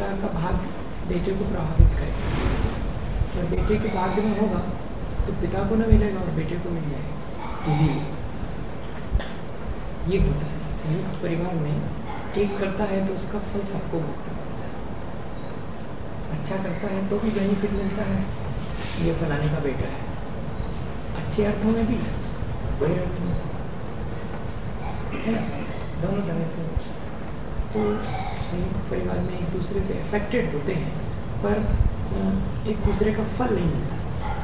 पिता का भाग्य बेटे को प्रभावित करेगा। और बेटे के भाग्य में होगा तो पिता को न मिलेगा और बेटे को मिल जाएगा इजीली। ये होता है संयुक्त परिवार में। एक करता है तो उसका फल सबको भुगतना पड़ता है। अच्छा करता है तो भी बेनिफिट मिलता है, ये फलाने का बेटा है, अच्छे अर्थों में भी बुरे अर्थों में, है ना, दोनों तरह से। तो संयुक्त परिवार में एक दूसरे से अफेक्टेड होते हैं पर एक दूसरे का फल नहीं मिलता,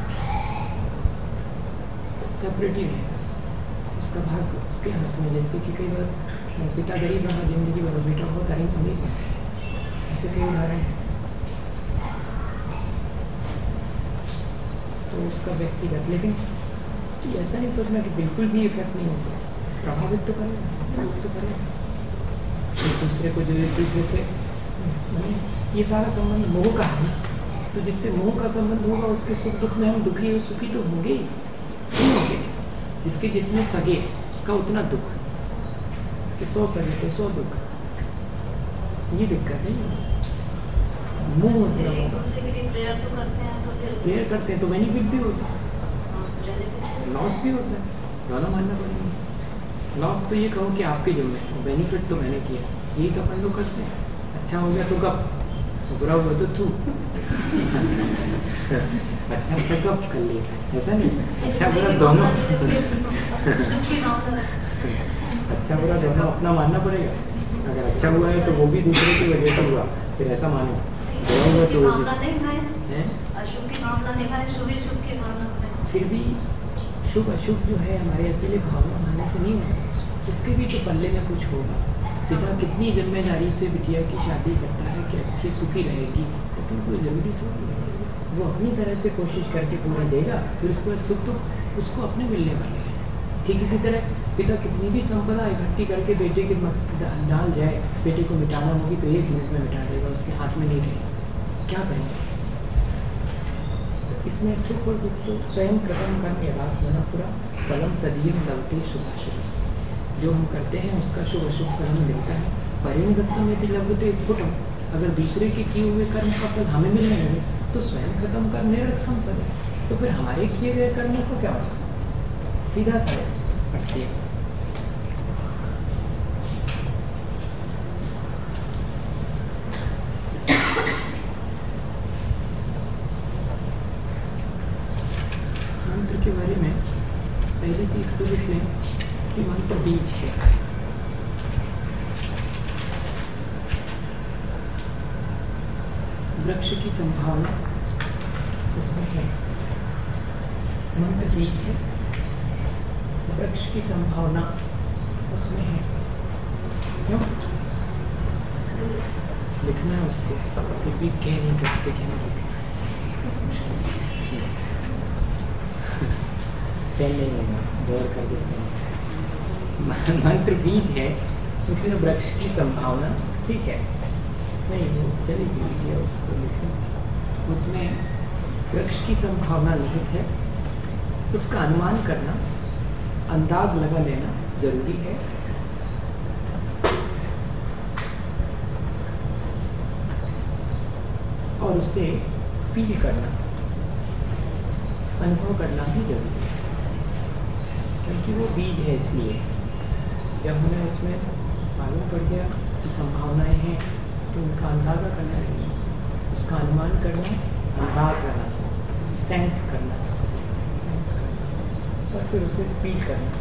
सेपरेट ही रहेगा उसका भाग उसके हाथ में। जैसे कि कई बार पिता गरीब रहा जिंदगी भर, बेटा बहुत गरीब अमीर है, ऐसे कई उदाहरण है। तो उसका व्यक्तिगत, लेकिन ऐसा नहीं सोचना कि बिल्कुल भी इफेक्ट नहीं होगा, प्रभावित तो करेगा, तो करेगा एक दूसरे को, जो एक दूसरे से ये सारा संबंध मोह का है। तो जिससे मोह का संबंध होगा उसके सुख दुख में हम दुखी और सुखी तो होंगे ही, क्यों होंगे? जिसके जितने सगे उसका उतना दुख, उसके 100 सगे तो 100 दुख। ये दिक्कत है। मोह प्रेयर करते हैं तो बेनिफिट भी होता है, लॉस भी होता है, दोनों मानना पड़ेगा। लॉस तो ये कहो कि आपके जिम्मे, बेनिफिट तो मैंने किया, यही तो अपन लोग करते हैं। अच्छा हो गया तो कब, बुरा हुआ तो तू अच्छा कब कर लिया, ऐसा नहीं, अच्छा बुरा दोनों अच्छा बुरा दोनों अपना मानना पड़ेगा। अगर अच्छा हुआ है तो वो भी दूसरे की वजह से हुआ, फिर ऐसा मानो, बुरा हुआ तो फिर भी शुभ अशुभ जो है हमारे अकेले भावना मानने से नहीं होता, उसके भी तो पल्ले में कुछ होगा। पिता कितनी जिम्मेदारी से बिटिया की शादी करता है कि अच्छी सुखी रहेगी, लेकिन कोई जरूरी थोड़ी है, वो अपनी तरह से कोशिश करके पूरा देगा, फिर उसके बाद सुख तो उसको अपने मिलने वाले हैं। ठीक इसी तरह पिता कितनी भी संपदा इकट्ठी करके बेटे के डाल जाए, बेटे को मिटाना होगी तो एक मिनट में मिटा देगा, उसके हाथ में नहीं रहेगा, क्या करेंगे? इसमें सुख और दुख तो स्वयं कृतम कर्म यदात्मना होना पूरा फलम तदीयम लवते शुभाशुभ, जो हम करते हैं उसका शुभ अशुभ फल मिलता है। परिणदत्तम यदि लभते स्फुटम, अगर दूसरे के किए हुए कर्म का फल हमें मिलने लगे तो स्वयं खत्म कर निरर्थम फल, तो फिर हमारे किए गए कर्मों को क्या होगा? सीधा सा पटती है। मंत्र के बारे में पहली चीज तो लिख लें कि मंत्र बीज है। वृक्ष की संभावना उसमें है, मंत्र बीज है, वृक्ष की संभावना उसमें है। क्यों लिखना है उसको, फिर भी कह नहीं सकते कि हम लिखें, पेन नहीं लेना, दौड़ कर देते हैं। मंत्र बीज है, उसमें वृक्ष की संभावना, ठीक है, नहीं वो चलेगी, उसको लिखें। उसमें वृक्ष की संभावना निहित है, उसका अनुमान करना, अंदाज लगा लेना जरूरी है। और उसे फील करना, अनुभव करना भी जरूरी है, क्योंकि वो बीज है। इसलिए जब हमें उसमें मालूम पड़ गया कि संभावनाएं हैं तो उनका अंदाजा करना है, उसका अनुमान करना, अंदाज लगाना, सेंस करना, और फिर उसे फील करना।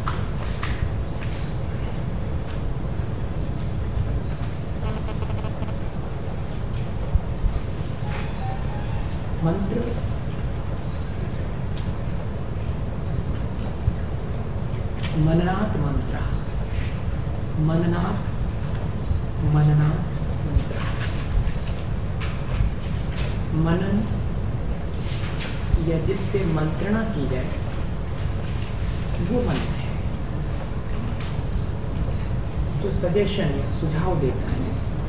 मंत्र मननात् मंत्र, मननात् मननात् मंत्र, मनन या जिससे मंत्रणा की जाए वो मंत्र है, जो सजेशन या सुझाव देता है।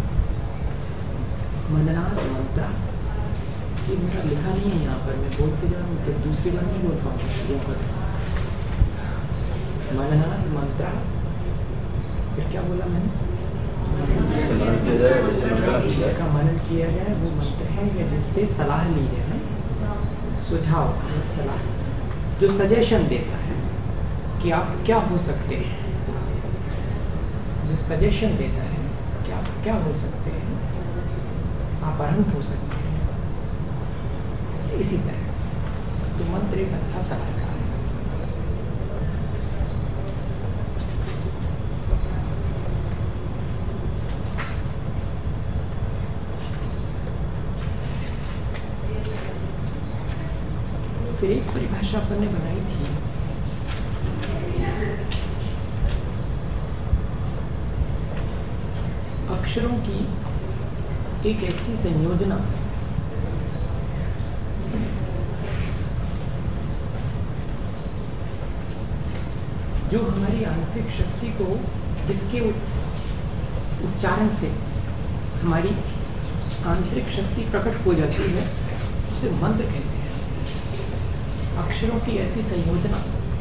मननात् मंत्र, ये मेरा लिखा नहीं है यहाँ पर, मैं बोलते जा रहा हूँ, तो दूसरी बार नहीं बोल पाऊंगा। मननात् मंत्र, फिर क्या बोला मैंने? जिसका मनन किया जाए वो मंत्र है, या जिससे सलाह ली जाए, सुझाव सलाह, जो सजेशन देता है कि आप क्या हो सकते हैं, जो सजेशन देता है कि आप क्या हो सकते हैं, आप अनंत हो सकते हैं। इसी तरह तो मंत्र एक अच्छा सलाहकार है। फिर एक परिभाषा अपन ने बनाई थी, अक्षरों की एक ऐसी संयोजना जो हमारी आंतरिक शक्ति को, जिसके उच्चारण से हमारी आंतरिक शक्ति प्रकट हो जाती है, उसे मंत्र कहते हैं। अक्षरों की ऐसी संयोजना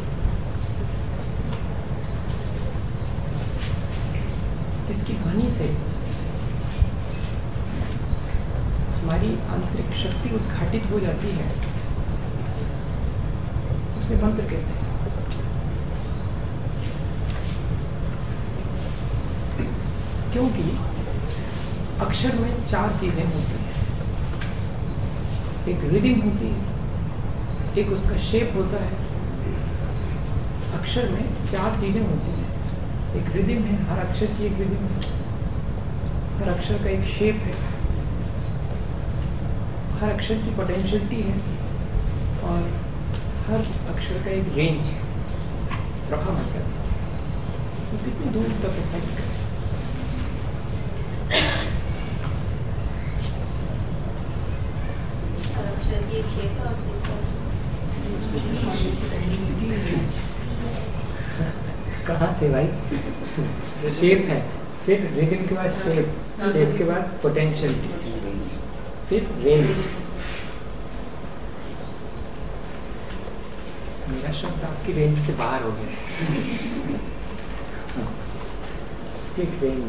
जिसकी ध्वनि से हमारी आंतरिक शक्ति उद्घाटित हो जाती है, उसे मंत्र कहते हैं। क्योंकि अक्षर में 4 चीजें होती हैं। एक रिदम होती है, एक उसका शेप होता है। अक्षर में 4 चीजें होती हैं। एक रिदम है, हर अक्षर की एक रिदम है, हर अक्षर का एक शेप है, हर अक्षर की पोटेंशियलिटी है, और हर अक्षर का एक रेंज है, प्रभाव है। तो कितनी दूर तक इफेक्ट है। कहाँ थे भाई? शेप है, फिर रिदम के बाद शेप, शेप के बाद पोटेंशियल, फिर रेंज। मेरा शब्द आपकी रेंज से बाहर हो गया। रेंज,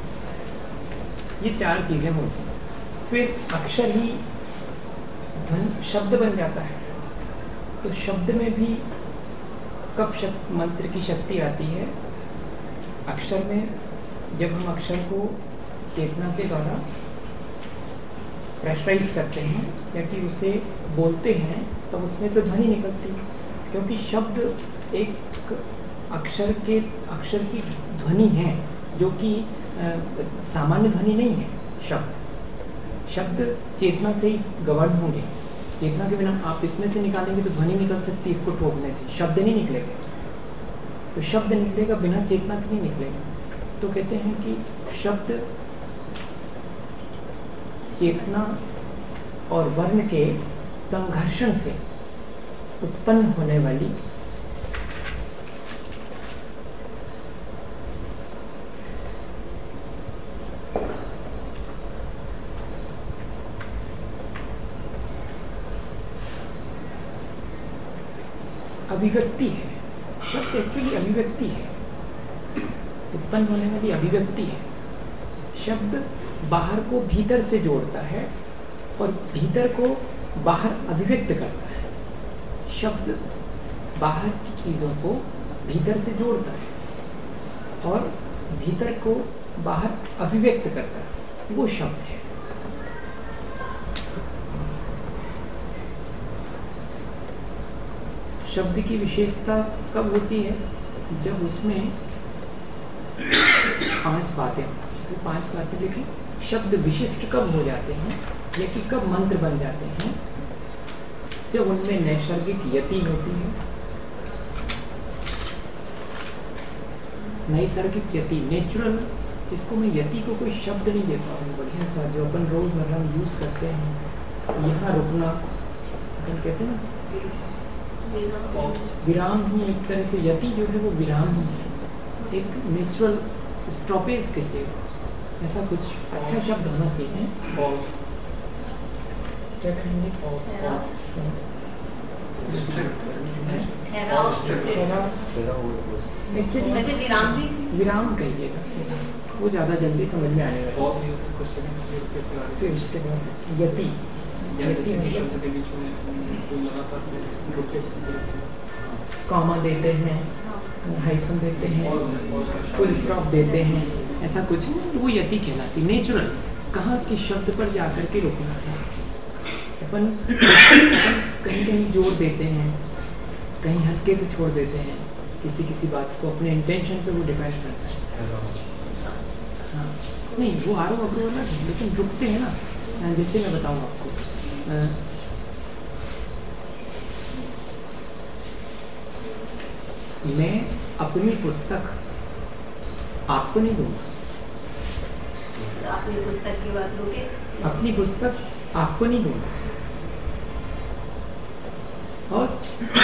ये 4 चीजें होती हैं। फिर अक्षर ही शब्द बन जाता है। तो शब्द में भी कब मंत्र की शक्ति आती है? अक्षर में जब हम अक्षर को चेतना के द्वारा प्रेशराइज करते हैं या कि उसे बोलते हैं, तो उसमें तो ध्वनि निकलती है। क्योंकि शब्द एक अक्षर की ध्वनि है, जो कि सामान्य ध्वनि नहीं है। शब्द चेतना से ही गवर्न होंगे। चेतना के बिना आप इसमें से निकालेंगे तो ध्वनि निकल सकती है, इसको ठोकने से शब्द नहीं निकलेगा। तो शब्द निकलेगा, बिना चेतना के नहीं निकलेगा। तो कहते हैं कि शब्द चेतना और वर्ण के संघर्षण से उत्पन्न होने वाली अभिव्यक्ति है। शब्द एक्चुअली अभिव्यक्ति है, उत्पन्न होने वाली अभिव्यक्ति है। शब्द बाहर को भीतर से जोड़ता है और भीतर को बाहर अभिव्यक्त करता है। शब्द बाहर की चीजों को भीतर से जोड़ता है और भीतर को बाहर अभिव्यक्त करता है, वो शब्द है। शब्द की विशेषता कब होती है? जब उसमें 5 बातें, तो 5 बातें लिखें। शब्द विशिष्ट कब हो जाते हैं या कि कब मंत्र बन जाते हैं? जब उनमें नैसर्गिक यति होती है। नैसर्गिक यति, नेचुरल, इसको मैं यति को कोई शब्द नहीं देता हूँ। बढ़िया सा जो अपन रोजमर्रा यूज करते हैं, यहाँ रुकना अपन कहते हैं ना, विराम ही एक तरह से यति जो है वो विराम ही है। एक नेचुरल स्टॉपेज कहते हैं, ऐसा कुछ अच्छा शब्द होना चाहिए। पॉज, क्या कहेंगे? विराम कहिएगा। वो ज़्यादा जल्दी समझ में आने लगा। फिर उसके बाद यति, कॉमा देते हैं, हाइफन देते हैं, फुल स्टॉप देते हैं, ऐसा कुछ, तो वो यति कहलाती। नेचुरल, कहाँ के शब्द पर जाकर के रुकना है। अपन कहीं कहीं जोर देते हैं, कहीं हल्के से छोड़ देते हैं किसी किसी बात को, अपने इंटेंशन पे वो डिपेंड करता है। हाँ नहीं, वो आरोप अवरोह अलग है, लेकिन रुकते हैं ना। जैसे मैं बताऊँ आपको, मैं अपनी पुस्तक आपको नहीं दूंगा। अपनी पुस्तक की बात लोगे? अपनी पुस्तक आपको नहीं दूंगा, और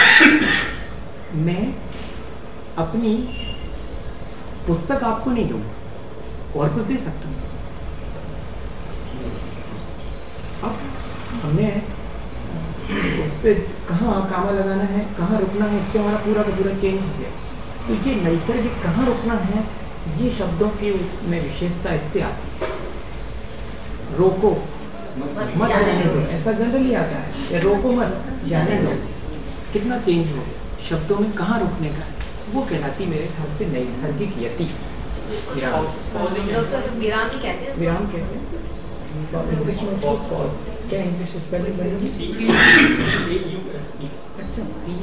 मैं अपनी पुस्तक आपको नहीं दूंगा, और कुछ दे सकता हूँ। अब हमने उस पर कहाँ कामा लगाना है, कहाँ रुकना है, इससे हमारा पूरा का पूरा चेंज हो गया। तो ये नैसर्गिक कहाँ रुकना है, ये शब्दों की में विशेषता इससे आती है। रोको मत जाने दो, ऐसा जनरली आता है, या रोको मत जाने दो। कितना चेंज हो गया शब्दों में, कहाँ रुकने का है, वो कहलाती मेरे ख्याल से नैसर्गिक यति। विराम ही कहते हैं। विराम कहते हैं। इंग्लिश में उसको पॉज, क्या इंग्लिश स्पेलिंग बनेगी? अच्छा,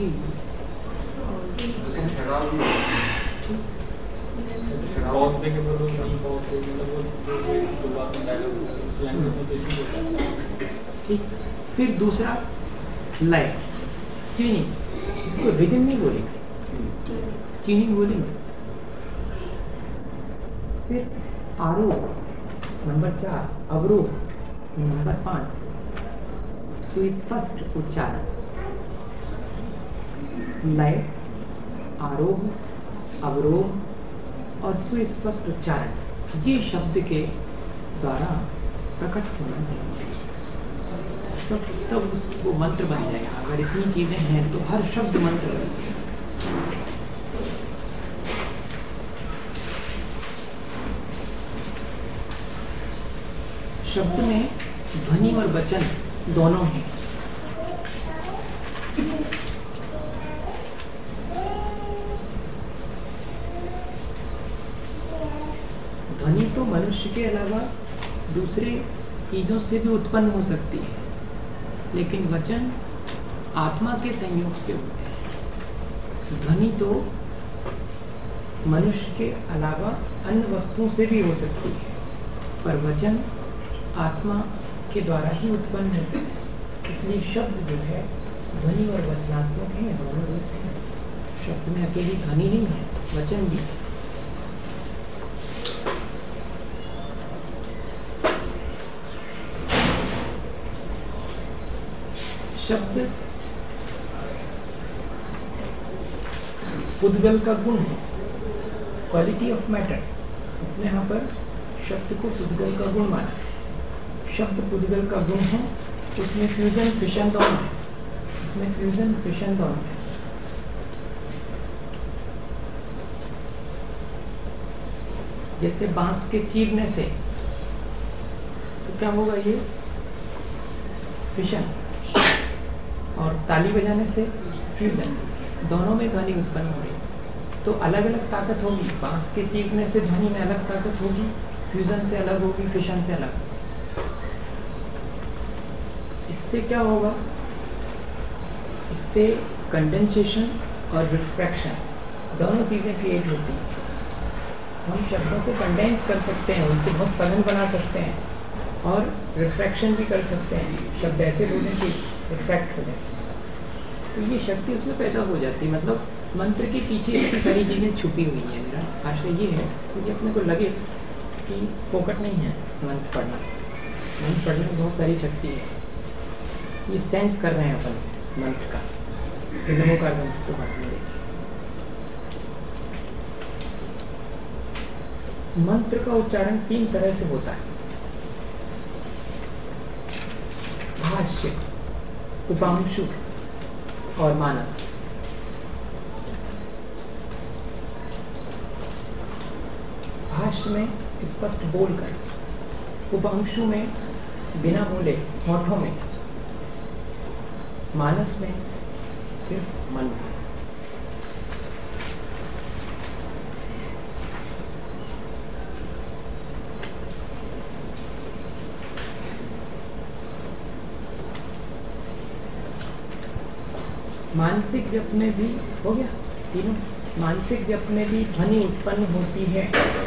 ठीक। फिर दूसरा लय, ट्यूनिंग, इसको रिदम नहीं बोलेंगे, ट्यूनिंग बोलेंगे। फिर आरोप नंबर 4, अवरोह नंबर 5, सुस्पष्ट उच्चारण। लय, आरोह, अवरोह और सुस्पष्ट उच्चारण, ये शब्द के द्वारा प्रकट होना चाहिए, तब उसको मंत्र बन जाएगा। अगर इतनी चीजें हैं तो हर शब्द मंत्र बन जाएगा। शब्द में ध्वनि और वचन दोनों हैं। ध्वनि तो मनुष्य के अलावा दूसरे चीजों से भी उत्पन्न हो सकती है, लेकिन वचन आत्मा के संयोग से होते हैं। ध्वनि तो मनुष्य के अलावा अन्य वस्तुओं से भी हो सकती है, पर वचन आत्मा के द्वारा ही उत्पन्न होते हैं। इसलिए शब्द जो है ध्वनि और वचनात्मक है, दोनों रूप हैं। शब्द में अकेली ध्वनि नहीं है, वचन भी है। शब्द पुद्गल का गुण है, क्वालिटी ऑफ मैटर। इसने यहाँ पर शब्द को पुद्गल का गुण माना है। शब्द पुद्गल का गुण है, उसमें फ्यूजन फिशन दोनों है, इसमें फ्यूजन फिशन दोनों है। जैसे बांस के चीरने से तो क्या होगा, ये फिशन, और ताली बजाने से फ्यूजन, दोनों में ध्वनि उत्पन्न हो रही। तो अलग अलग ताकत होगी, बांस के चीरने से ध्वनि में अलग ताकत होगी, फ्यूजन से अलग होगी, फिशन से अलग। इससे क्या होगा, इससे कंडेंसेशन और रिफ्रैक्शन दोनों चीजें क्रिएट होती हैं। हम शब्दों को कंडेंस कर सकते हैं, उनको बहुत सघन बना सकते हैं, और रिफ्रैक्शन भी कर सकते हैं। शब्द ऐसे बोलें कि रिफ्रैक्ट हो जाए, तो ये शक्ति उसमें पैदा हो जाती है। मतलब मंत्र के पीछे इतनी सारी चीजें छुपी हुई हैं। मेरा आशय ये है कि अपने को लगे कि फोकट नहीं है मंत्र पढ़ना। मंत्र पढ़ने में बहुत सारी शक्ति है, ये सेंस कर रहे हैं अपन मंत्र का, रिदमों का तो मंत्र का उच्चारण 3 तरह से होता है। भाष्य, उपांशु और मानस। भाष्य में स्पष्ट बोलकर, उपअंशों में बिना बोले, होठों में, मानस में सिर्फ मन में। मानसिक जप में भी हो गया तीनों। मानसिक जप में भी ध्वनि उत्पन्न होती है,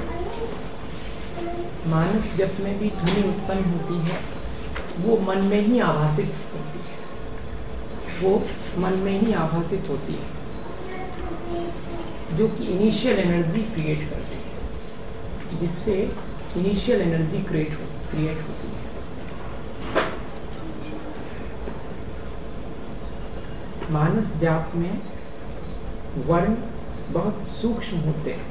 मानस जप में भी ध्वनि उत्पन्न होती है, वो मन में ही आभासित होती है, वो मन में ही आभासित होती है, जो कि इनिशियल एनर्जी क्रिएट करती है, जिससे इनिशियल एनर्जी क्रिएट होती है। मानस जाप में वर्ण बहुत सूक्ष्म होते हैं।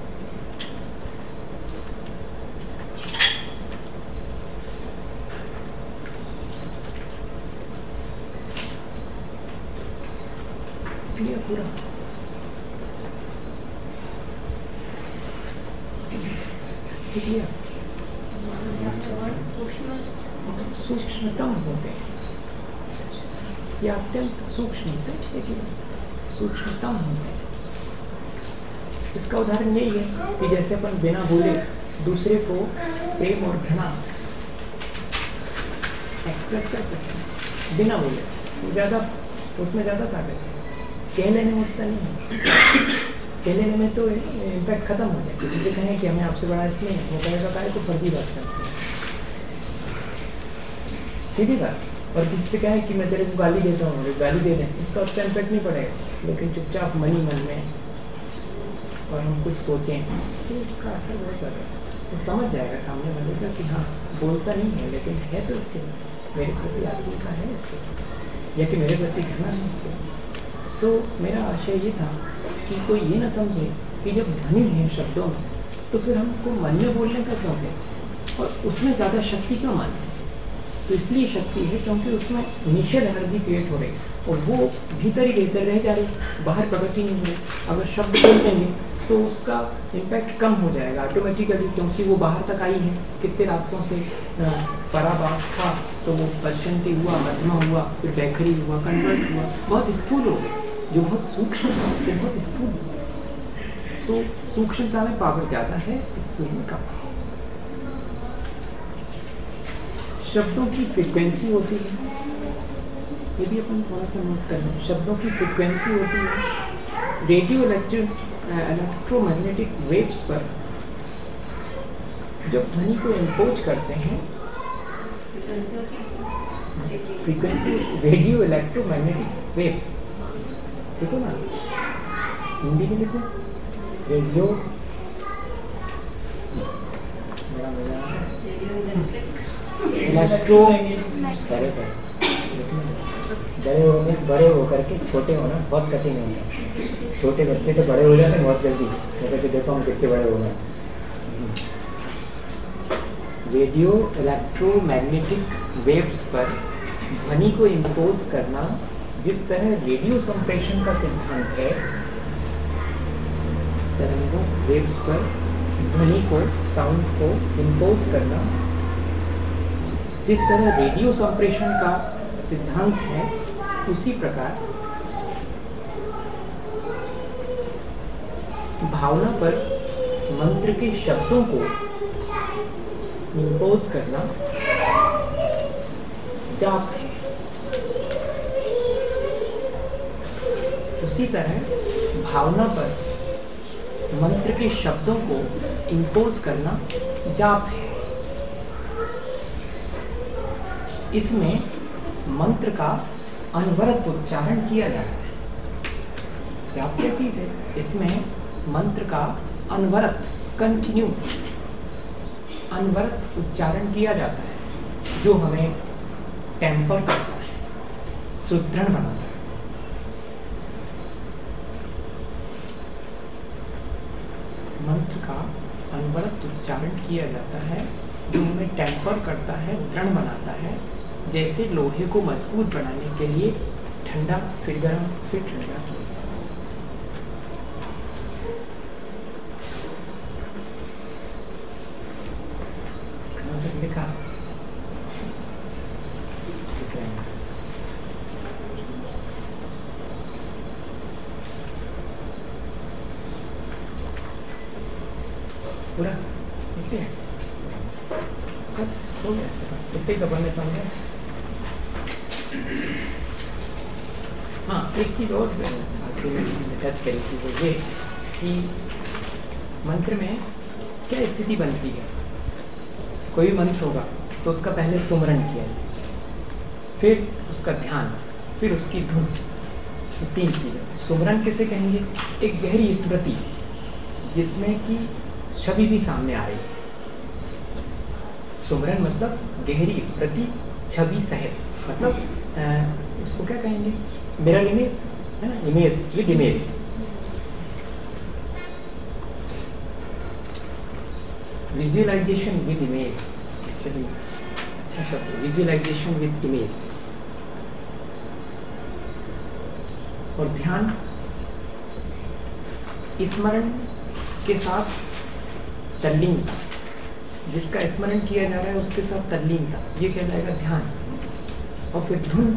क्लियर पूरा? क्लियर? सूक्ष्मतम होते हैं, ये अत्यंत सूक्ष्म होते हैं, लेकिन सूक्ष्मतम होते हैं। इसका उदाहरण यही है कि जैसे अपन बिना बोले दूसरे को प्रेम और घृणा एक्सप्रेस कर सकते हैं बिना बोले, ज़्यादा उसमें ज़्यादा ताकत है। कह लेने में उतना नहीं है, कह लेने में तो इम्पैक्ट खत्म हो जाए। किसी कहें कि हमें आपसे बड़ा इसमें, वो कहेगा काय तो फर्जी बात करते हैं, सीधी बात। और किसी से कहे कि मैं तेरे को गाली देता हूँ, मुझे गाली दे दें, उसका उसका इम्पैक्ट नहीं पड़ेगा। लेकिन चुपचाप मन ही मन में और हम कुछ सोचें तो उसका असर बहुत ज़्यादा है। तो समझ जाएगा सामने वाले का कि हाँ बोलता नहीं है, लेकिन है तो इससे मेरे प्रति आदमी का है इससे, या कि मेरे प्रति घृणा है इससे। तो मेरा आशय ये था कि कोई ये ना समझे कि जब ध्वनि है शब्दों में तो फिर हमको मन में बोलने का क्यों है, और उसमें ज़्यादा शक्ति क्यों मानते हैं। तो इसलिए शक्ति है क्योंकि उसमें इनिशियल एनर्जी क्रिएट हो रही है और वो भीतर ही भीतर रह जा रही, बाहर प्रकट ही नहीं हो रही। अगर शब्द बोल देंगे तो उसका इम्पैक्ट कम हो जाएगा ऑटोमेटिकली, क्योंकि वो बाहर तक आई है। कितने रास्तों से पराबास था तो वो पश्चंती हुआ, मध्यमा हुआ, फिर बैखरी हुआ, कन्वर्ट हुआ, बहुत स्थूल हो गए। जो बहुत सूक्ष्म था फिर बहुत स्थूल हो गया। तो सूक्ष्मता में पावर ज़्यादा है, स्थूल में कम। शब्दों की फ्रीक्वेंसी होती है, ये भी अपन थोड़ा सा नोट कर लें। शब्दों की फ्रीक्वेंसी होती है रेडियो इलेक्ट्रोमैग्नेटिक वेव्स पर जब ध्वनि को इम्पोज करते हैं। फ्रीक्वेंसी रेडियो इलेक्ट्रोमैग्नेटिक वेव्स, देखो ना हिंदी में देखो, रेडियो इलेक्ट्रो बड़े हो करके छोटे होना बहुत कठिन होता है। छोटे बच्चे तो बड़े हो जाते हैं बहुत जल्दी, जैसे कि देखो हम कितने बड़े हो गए। रेडियो इलेक्ट्रोमैग्नेटिक वेव्स पर ध्वनि को इम्पोज करना, जिस तरह रेडियो संप्रेषण का सिद्धांत है, तरंगों वेव्स पर ध्वनि को, साउंड को इम्पोज करना, जिस तरह रेडियो संप्रेषण का सिद्धांत है, उसी प्रकार भावना पर मंत्र के शब्दों को इम्पोज करना जाप है। उसी तरह भावना पर मंत्र के शब्दों को इम्पोज करना जाप है। इसमें मंत्र का अनवरत उच्चारण किया जाता है। जाप क्या चीज है? इसमें मंत्र का अनवरत, कंटिन्यू, अनवरत उच्चारण किया जाता है, जो हमें टेम्पर करता है, सुदृढ़ बनाता है। मंत्र का अनवरत उच्चारण किया जाता है, जो हमें टेम्पर करता है, दृढ़ बनाता है। जैसे लोहे को मजबूत बनाने के लिए ठंडा फिर गर्म फिर ठंडा। यहाँ तक लिखा पूरा ठीक है, बस हो गया, इतने ही अपन ने समझा। हाँ, एक चीज और टच करी थी वो ये कि मंत्र में क्या स्थिति बनती है। कोई भी मंत्र होगा तो उसका पहले सुमरण किया, फिर उसका ध्यान, फिर उसकी धुन, तीन चीजें। सुमरण किसे कहेंगे? एक गहरी स्मृति जिसमें कि छवि भी सामने आ रही है। सुमरण मतलब गहरी स्मृति छवि सहित, मतलब उसको क्या कहेंगे? मिरर इमेज है ना, image with image. Visualisation with image, चलिए अच्छा शब्द, विजुअलाइजेशन विद इमेज। और ध्यान स्मरण के साथ तल्लीनता, जिसका स्मरण किया जा रहा है उसके साथ तल्लीनता, ये कहलाएगा ध्यान। और फिर धुन,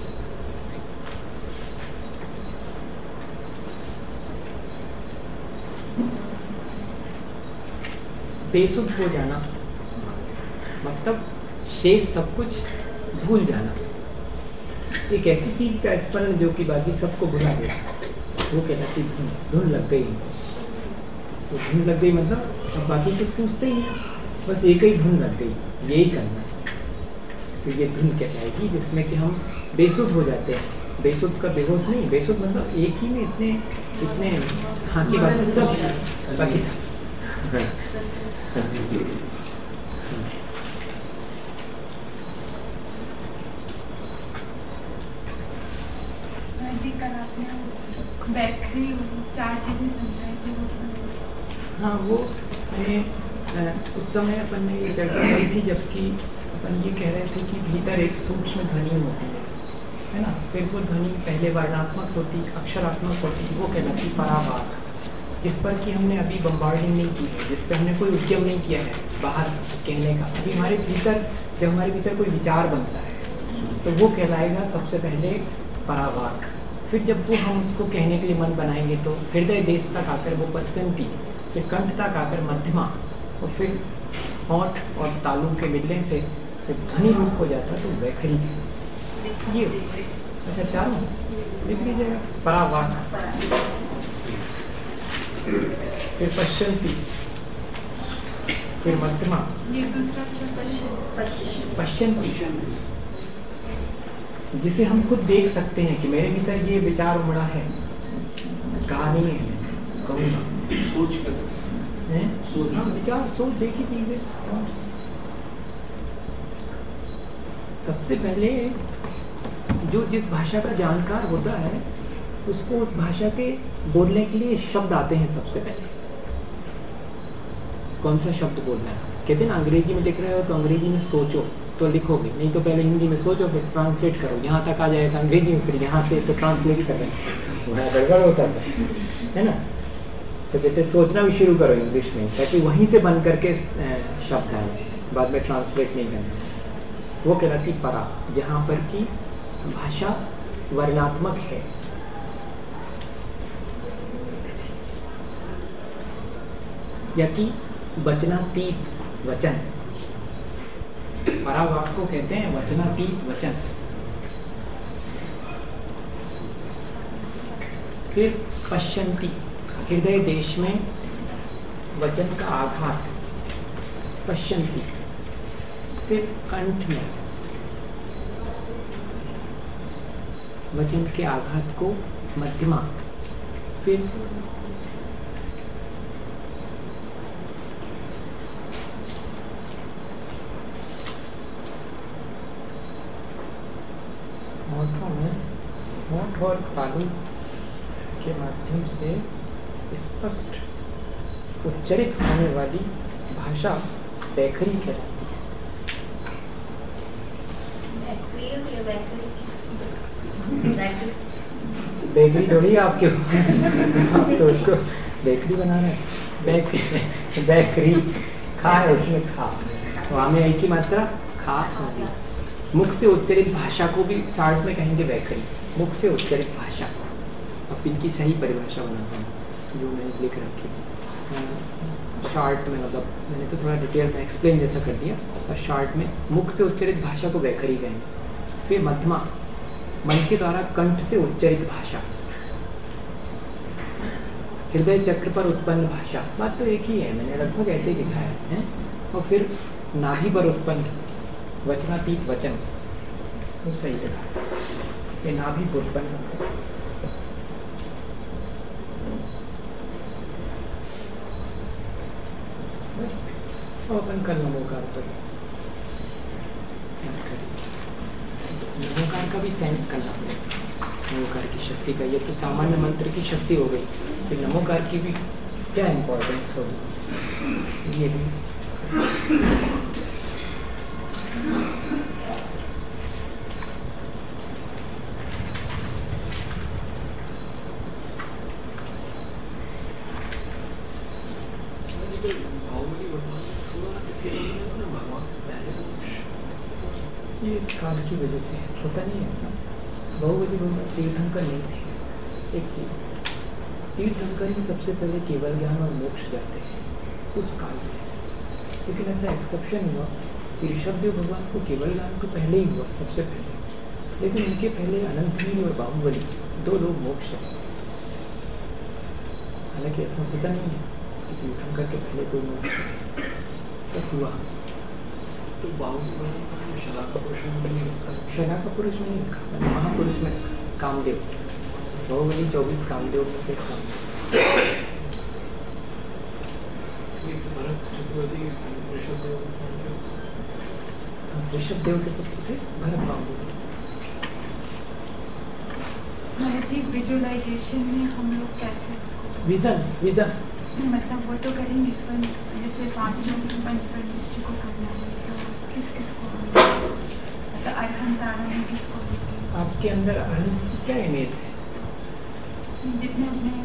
बेसुध हो जाना, मतलब शेष सब कुछ भूल जाना। एक ऐसी चीज का स्मरण जो कि बाकी सबको भुला दे, वो कहलाती धुन। धुन लग गई, तो धुन लग गई मतलब अब बाकी कुछ सोचते ही नहीं, बस एक ही धुन लग गई, यही करना है। तो ये धुन कहलाएगी जिसमें कि हम बेसुध हो जाते हैं। बेसुध का बेहोश नहीं, बेसुध मतलब एक ही में इतने इतने हाँ की बात सब बाकी सब। हाँ, वो हमें उस समय अपन ने ये चर्चा करी थी जबकि अपन ये कह रहे थे कि भीतर एक सूक्ष्म ध्वनि होती है ना। फिर वो ध्वनि पहले वर्णात्मक होती, अक्षरात्मक होती, वो कहलाती परावाक, जिस पर कि हमने अभी बम्बार्डिंग नहीं की है, जिस पर हमने कोई उद्यम नहीं किया है बाहर कहने का। अभी हमारे भीतर, जब हमारे भीतर कोई विचार बनता है तो वो कहलाएगा सबसे पहले परावाक। फिर जब वो हम उसको कहने के लिए मन बनाएंगे तो हृदय देश तक आकर वो पश्चंती, फिर कंठ तक आकर मध्यमा, और फिर होंठ और तालू के मिलने से जब ध्वनि रूप हो जाता तो वैखरी। ये अच्छा चारों लिख लीजिएगा। परावाक, फिर पश्चंती, फिर मध्यमा, पश्चंती, जिसे हम खुद देख सकते हैं कि मेरे भीतर ये विचार उमड़ा है, कहानी है, कहूँगा विचार, सोच, एक ही चीज है। सबसे पहले जो जिस भाषा का जानकार होता है उसको उस भाषा के बोलने के लिए शब्द आते हैं। सबसे पहले कौन सा शब्द बोलना है? कहते हैं ना, अंग्रेजी में लिख रहे हो तो अंग्रेजी में सोचो तो लिखोगे, नहीं तो पहले हिंदी में सोचो फिर ट्रांसलेट करो, यहाँ तक आ जाएगा अंग्रेजी में, फिर यहाँ से तो ट्रांसलेट कर रहे हैं, वहाँ गड़बड़ होता है ना। तो कहते सोचना भी शुरू करो इंग्लिश में, ताकि वहीं से बन करके शब्द आए, बाद में ट्रांसलेट नहीं करना। वो कहलाती परा, जहाँ पर की भाषा वर्णात्मक है। या कि वचनातीत वचन, परावाक को कहते हैं वचनातीत वचन। फिर पश्चंती, हृदय देश में वचन का आघात, पश्चंती। फिर कंठ में वचन के आघात को मध्यमा। फिर होंठ और तालू के माध्यम से स्पष्ट उच्चरित होने वाली भाषा वैखरी कहलाती है। बेकरी थोड़ी आपके आप तो उसको बेकरी बना रहे हैं। बेकरी खा है उसमें खा वहाँ में आई की मात्रा खा होगी। मुख से उच्चरित भाषा को भी शार्ट में कहेंगे वैखरी, मुख से उच्चरित भाषा। अब इनकी सही परिभाषा बनाता हूँ जो मैंने लिख रखी शार्ट में, मतलब मैंने तो थोड़ा डिटेल में एक्सप्लेन जैसा कर दिया, और शार्ट में मुख से उच्चरित भाषा को वैखरी कहेंगे। फिर मध्यमा, मन के द्वारा कंठ से उच्चरित भाषा। हृदय चक्र पर उत्पन्न भाषा, बात तो एक ही है, मैंने लगभग ऐसे ही लिखा है। और फिर नाभि पर उत्पन्न वचनातीत वचन, वो सही लिखा है, ये नाभि पर उत्पन्न। और अपन कल नमोकार पर, नमोकार का भी सेंस करना पड़ेगा, नमोकार की शक्ति का। ये तो सामान्य मंत्र की शक्ति हो गई, फिर नमोकार की भी क्या इम्पोर्टेंस होगी ये भी। ये इस काल की वजह से होता नहीं है ऐसा। बहुबली भगवान तीर्थंकर नहीं थे। एक चीज, तीर्थंकर ही सबसे पहले केवल ज्ञान और मोक्ष जाते हैं उस काल में, लेकिन ऐसा एक्सेप्शन हुआ कि ऋषभदेव भगवान को केवल ज्ञान तो पहले ही हुआ सबसे पहले, लेकिन उनके पहले अनंतवीर और बाहुबली दो लोग मोक्ष है। हालांकि ऐसा होता नहीं है कि तीर्थंकर के पहले दो मोक्ष तब हुआ। तो शला का पुरुष में नहीं लिखा, महापुरुष में कामदेव, बहुबली 24 कामदेव के ऋषभदेव के पुत्र थे भरत कामदेव। विजुअलाइजेशन में हम लोग कैसे विजन मतलब वो तो करेंगे, जैसे पांचों पंचपंच को करना है तो किस को मतलब अरहंत आरहंत किसको लेते हैं? आपके अंदर अरहंत की क्या इमेज है? जितने अपने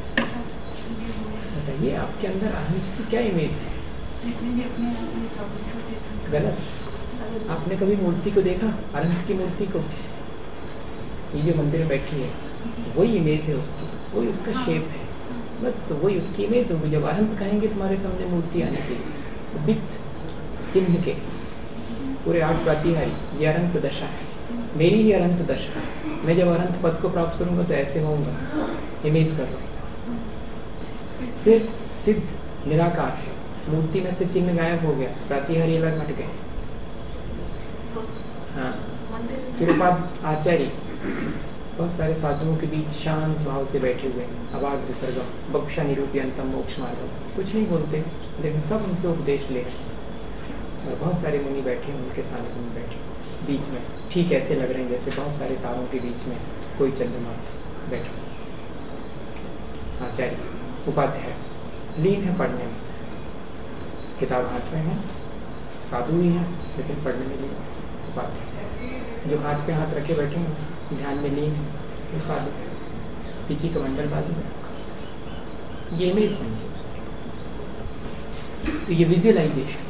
बताइए, आपके अंदर अरहंत की क्या इमेज है? जितने भी अपने गलत। आपने कभी मूर्ति को देखा, अरहंत की मूर्ति को? ये जो मंदिर में बैठी है वही इमेज है उसकी, वही उसका शेप है, बस तो वही उसकी इमेज होगी। जब अरहंत कहेंगे तुम्हारे सामने मूर्ति आने की, वित्त चिन्ह के पूरे 8 प्रातिहारी, ये अरहंत दशा है, मेरी ही अरहंत दशा है। मैं जब अरहंत पद को प्राप्त करूंगा तो ऐसे होऊंगा, इमेज कर रहा हूँ। फिर सिद्ध निराकार है, मूर्ति में से चिन्ह गायब हो गया, प्रातिहारी अलग हट गए। हाँ, फिर बाद आचार्य बहुत सारे साधुओं के बीच शांत भाव से बैठे हुए, अवाग विसर्ग, बक्षा निरूपयंतम मोक्ष मार्ग, कुछ नहीं बोलते लेकिन सब उनसे उपदेश ले रहे। और बहुत सारे मुनि बैठे हैं उनके सानिध्य में बैठे, बीच में ठीक ऐसे लग रहे हैं जैसे बहुत सारे तारों के बीच में कोई चंद्रमा बैठे। आचार्य उपाध्याय लीन है पढ़ने में, किताब हाथ में है, साधु ही है लेकिन पढ़ने में लीन। उपाध्याय जो हाथ पे हाथ रखे बैठे हैं ध्यान में लीन है, वो साधु है। पीछे कमंडल बाजू में, ये इमेज बन गई। तो ये विजुअलाइजेशन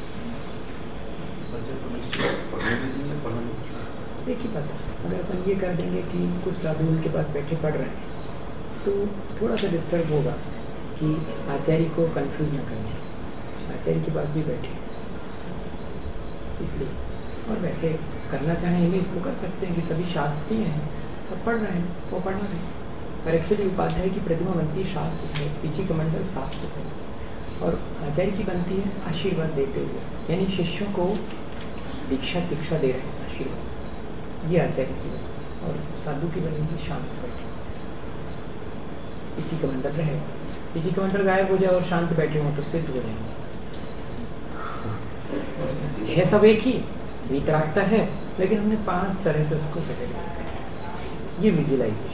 एक ही बात है। अगर अपन ये कर देंगे कि कुछ साधु उनके पास बैठे पढ़ रहे हैं तो थोड़ा सा डिस्टर्ब होगा कि आचार्य को कंफ्यूज न करें, आचार्य के पास भी बैठे इसलिए। और वैसे करना चाहें इमेज तो कर सकते हैं कि सभी शास्त्री हैं, सब पढ़ रहे हैं, वो पढ़ना है। पर एक्चुअली उपाध्याय की प्रतिमा बनती है शास्त्र से, पीछे कमंडल शास्त्र से, और आचार्य की बनती है आशीर्वाद देते हुए, यानी शिष्यों को दीक्षा शिक्षा दे रहे हैं, आशीर्वाद, ये आचार्य की बनी। और साधु की बनेगी शांत बैठे, पीछे कमंडल रहेगा, पीछे कमंडल गायब हो जाए और शांत बैठे हों तो सिद्ध हो जाएंगे। है सब एक ही, वितरागता है, लेकिन हमने 5 तरह से उसको पकड़, ये विजुअलाइजेशन।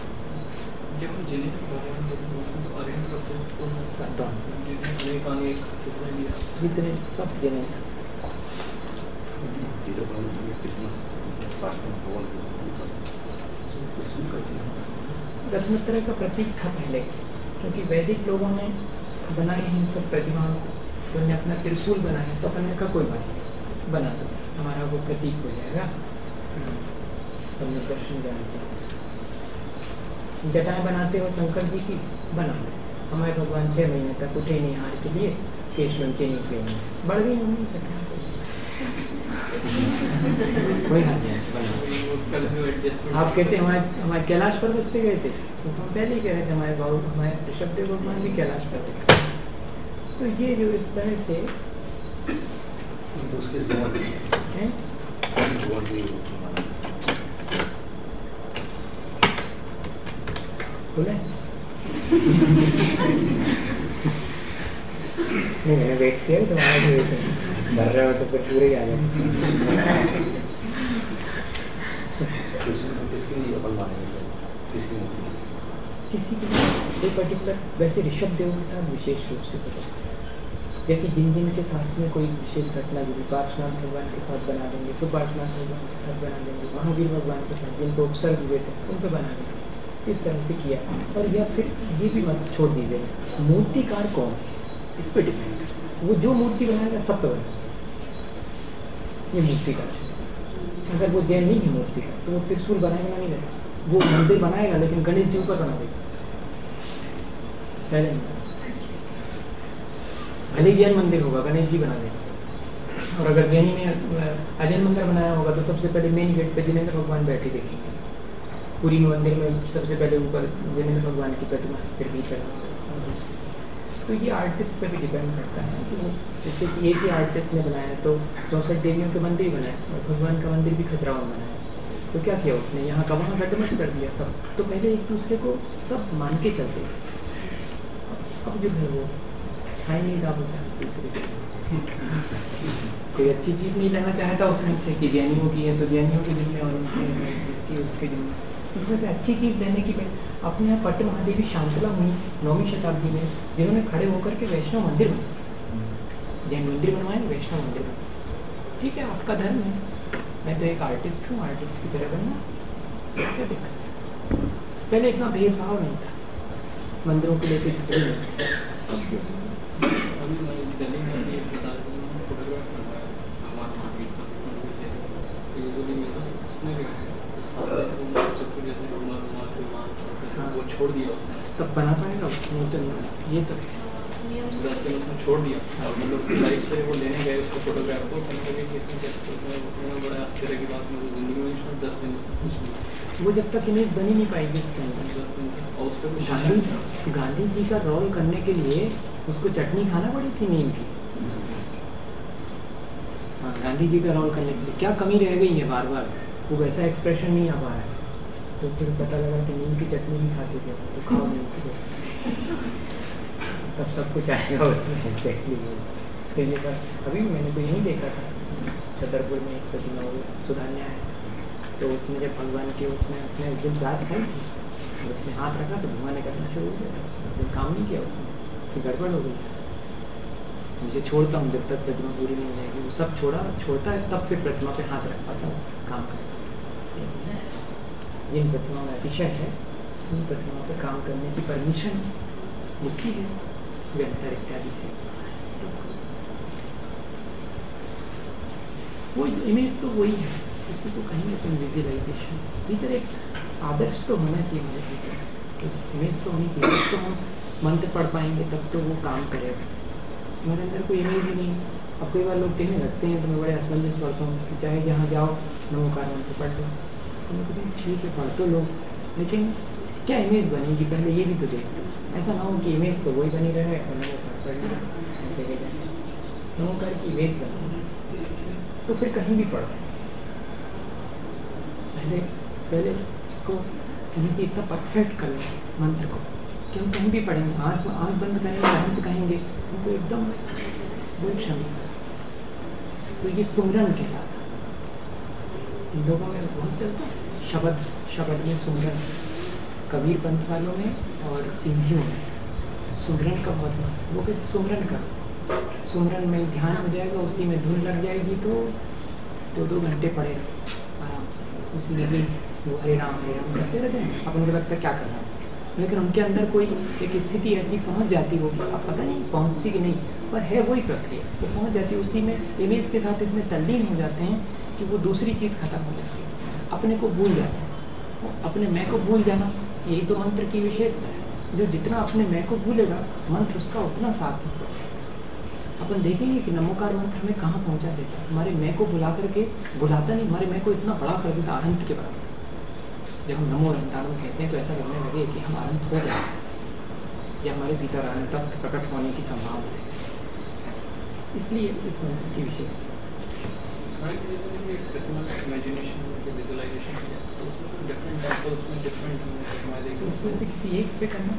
जितने सब जने दशमत्र का प्रतीक था पहले, क्योंकि वैदिक लोगों ने बनाए हैं सब प्रतिमाओं को, तो उन्होंने अपना त्रिशूल बनाया, तो अपन ने कहा कोई बात नहीं, बना दो, हमारा वो प्रतीक हो जाएगा। हमने दर्शन जाना, जटाएं बनाते हो शंकर जी की, बना लो। हमारे भगवान 6 महीने तक उठे नहीं हार के लिए, केश के निकले नहीं, बढ़ गई होंगी जटाएं, कोई हाथ नहीं बना। आप कहते हमारे कैलाश पर्वत से गए थे, तो हम पहले ही कह रहे थे हमारे बाबू, हमारे ऋषभदेव भगवान भी कैलाश पर्वत। तो ये जो इस तरह से बोले नहीं, मैंने वेट किया तुम्हारा भी वेट कर रहे हो तो फिर पूरे ही आ जाए। किसी के पर्टिकुलर, वैसे ऋषभ देव के साथ विशेष रूप से करो, जैसे जिन के साथ में कोई विशेष घटना जुड़ी, पार्श्वनाथ भगवान के साथ बना देंगे, सुपार्श्वनाथ भगवान के साथ बना देंगे, महावीर भगवान के साथ जिनको उपसर्ग हुए थे उनको बना देंगे, इस तरह से किया। और या फिर ये भी मत छोड़ दीजिए, मूर्तिकार कौन है इस पर डिपेंड, वो जो मूर्ति बनाएगा सब पे बना, ये मूर्तिकार है। अगर वो जैन नहीं है मूर्तिकार तो वो त्रिशूल बनाएगा नहीं रहेगा, वो मंदिर बनाएगा लेकिन गणेश जी ऊपर बना देगा, पहले भले जैन मंदिर होगा गणेश जी बना देगा। और अगर जैनी ने अजैन मंदिर बनाया होगा तो सबसे पहले मेन गेट पे जिनेंद्र भगवान बैठे देखेंगे, पूरी मंदिर में सबसे पहले ऊपर जिनेंद्र भगवान की प्रतिमा, फिर भीतर। तो ये आर्टिस्ट पे भी डिपेंड करता है कि जैसे कि एक ही आर्टिस्ट ने बनाया तो 64 देवियों के मंदिर बनाए और भगवान का मंदिर भी खतरावन बनाया, तो क्या किया उसने, यहाँ का वहाँ गटमट कर दिया सब। तो पहले एक दूसरे को सब मान के चलते, अब जो है वो छाई नहीं डालता दूसरे को। कोई अच्छी चीज़ नहीं लेना चाहता उसमें से कि जैनियों की है तो जैनियों के दिन में, और उनके उसके दिन में उसमें से अच्छी चीज़ देने की। अपने यहाँ पट्ट महादेवी शांतला हुई 9वीं शताब्दी में, जिन्होंने खड़े होकर के वैष्णव मंदिर बनाया, जैन मंदिर बनवाए, वैष्णव मंदिर बनवाए। ठीक है, आपका धर्म है, मैं तो एक आर्टिस्ट हूँ, आर्टिस्ट की तरह बनना, क्या दिक्कत है। पहले इतना भेदभाव नहीं था, मंदिरों को लेकर झगड़े नहीं। छोड़ दिया उसने, तब बना पाएगा नहीं चलना, ये तो 10 दिन उसने छोड़ दिया। और मतलब उसकी लाइफ से वो लेने गए उसको फोटोग्राफ को, उसने बड़ा आश्चर्य की बात, मुझे जिंदगी में 10 दिन कुछ नहीं, वो जब तक इमेज बनी नहीं पाएगी उसके अंदर। 10 दिन और उस पर गांधी जी का रोल करने के लिए उसको चटनी खाना पड़ी थी नीम की। हाँ, गांधी जी का रोल करने के लिए क्या कमी रह गई है, बार बार वो वैसा एक्सप्रेशन नहीं आ पा रहा है, तो फिर पता लगा कि नीम की चटनी भी खाते थे, तो खाओ नहीं, तब सब कुछ आएगा उसमें एग्जैक्टली। फिर ये बात अभी मैंने तो यही देखा था, छतरपुर में एक प्रतिमा सुधान्या है, तो उसने जब भगवान के उसने उस दिन प्याज खाई थी और उसने हाथ रखा तो भगवान ने करना शुरू हो गया, उसने काम नहीं किया, उसने फिर गड़बड़ हो गई। मुझे छोड़ता हूँ जब तक प्रतिमा पूरी नहीं हो जाएगी, वो सब छोड़ता है तब फिर प्रतिमा पे हाथ रख पाता हूँ, काम करता। जिन प्रतिमाओं में अतिशय है उन प्रतिमाओं पर काम करने की परमिशन मुक्ति है व्यवसाय इत्यादि से। वो इमेज तो वही है, उसको तो कहेंगे तुम विजुअलाइजेशन, भीतर एक आदर्श तो होना चाहिए हमारे भीतर, इमेज तो होनी चाहिए, तो हम मंत्र पढ़ पाएंगे तब तो वो काम करेगा। हमारे अंदर कोई इमेज ही नहीं। अब कई बार लोग कहने लगते हैं तो मैं बड़े असमंजस पढ़ता हूँ कि चाहे जहाँ जाओ नमोकार मंत्र पढ़ लो, तो मैं कहती हूँ ठीक है पढ़ तो लो, लेकिन क्या इमेज बनेगी पहले ये भी तो देखो। ऐसा ना हो कि इमेज तो वही बनी रहे और नमोकार पढ़ लो, नमोकार की इमेज बनी तो फिर कहीं भी पढ़ो, पहले इसको कहीं भी इतना परफेक्ट कर लो मंत्र को कि हम कहीं भी पढ़ेंगे, आँख बंद करेंगे हम तो कहेंगे हमको एकदम वही क्षमता। तो ये सुमरन कहलाता है, इन लोगों में बहुत चलता है शब्द में सुमरन, कबीर पंथ वालों में और सिंधियों में सुमरन का बहुत महत्व। वो कहते सुमरन करो, सुमरन में ध्यान हो जाएगा, उसी में धुन लग जाएगी तो 2 घंटे पड़ेगा आराम से, उसी में भी वो हरे राम करते रहते हैं। अब उनको लगता है क्या करना है, लेकिन उनके अंदर कोई एक स्थिति ऐसी पहुंच जाती वो, अब पता नहीं पहुंचती कि नहीं, पर है वही प्रक्रिया, वो पहुंच जाती, उसी में इमेज के साथ इतने तल्लीन हो जाते हैं कि वो दूसरी चीज़ खत्म हो जाती है, अपने को भूल जाते हैं। अपने मैं को भूल जाना यही तो मंत्र की विशेषता है, जो जितना अपने मैं को भूलेगा मंत्र उसका उतना सार्थक होगा। अपन देखेंगे कि नमोकार मंत्र हमें कहाँ पहुँचा देता है, हमारे मैं को भुला करके, भुलाता नहीं, हमारे मैं को इतना बड़ा कर देता अनंत के बराबर। जब हम नमो अनंताणु कहते हैं तो ऐसा लगने लगे कि हम अनंत हो गए या हमारे भीतर अनंत प्रकट होने की संभावना है, इसलिए इस मंत्र की विशेषता। उसमें से किसी एक पे करना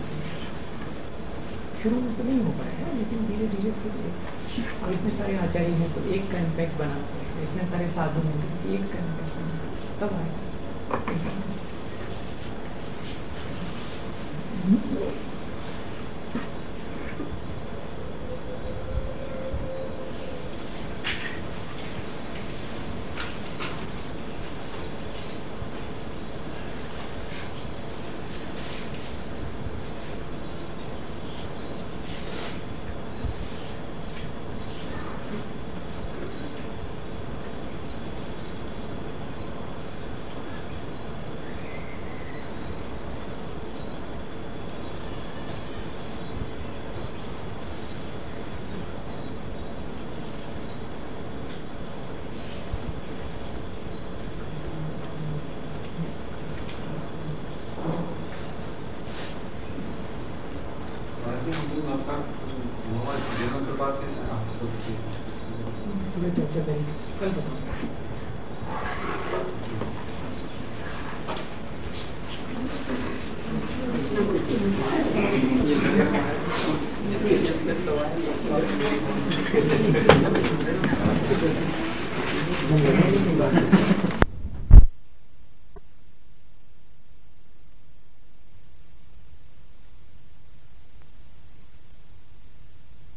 शुरू में तो नहीं हो पाएगा, लेकिन धीरे धीरे और इतने सारे आचार्य हैं तो एक का इम्पैक्ट बना पड़ेगा, इतने सारे साधु हैं तो किसी एक का इम्पैक्ट बना तब आएगा। सुबह चर्चा करेंगे, कल बताऊँगा।